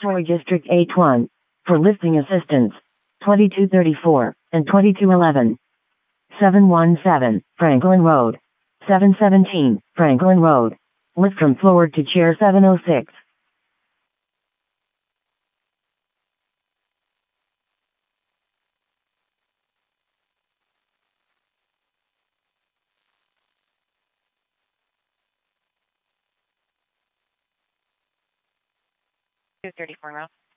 Territory District H1. For lifting assistance. 2234 and 2211. 717, Franklin Road. 717, Franklin Road. Lift from floor to chair 706. Two 34 now.